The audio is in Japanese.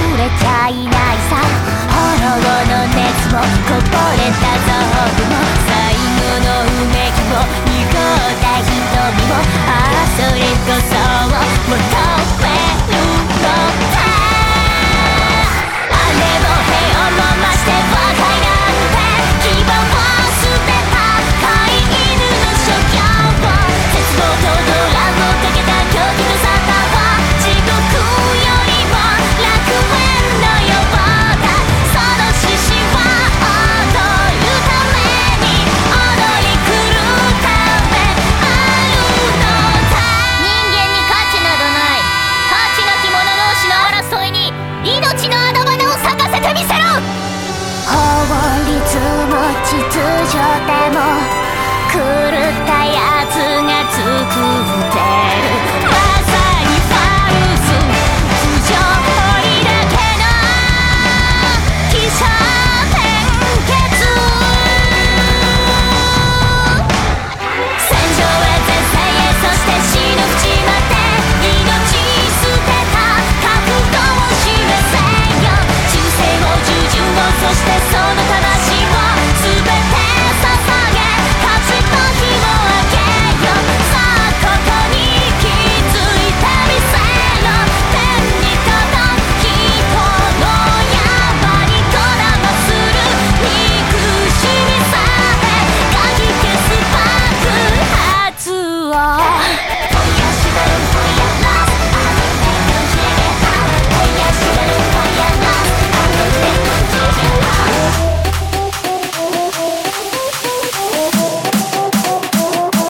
れちゃいないさ。炎の熱もこぼれた臓器も最後のうめきも濁った瞳も、ああそれこそを求めるのだ。あれもへを飲ましてバカになって希望を捨てた飼い犬の所業を、絶望とドラをかけた狂気の沙汰は地獄よりも楽園のようだ。その獅子は踊るために踊り狂うためあるのだ。人間に価値などない。価値なき者同士の争いに命のあだ花を咲かせてみせろ。法律も秩序でも狂ったやつが作ってる。まさにファルス不条理だけの起承転結。戦場へ前線へ、そして死の淵まで命捨てた覚悟を示せよ。忠誠を従順を、そして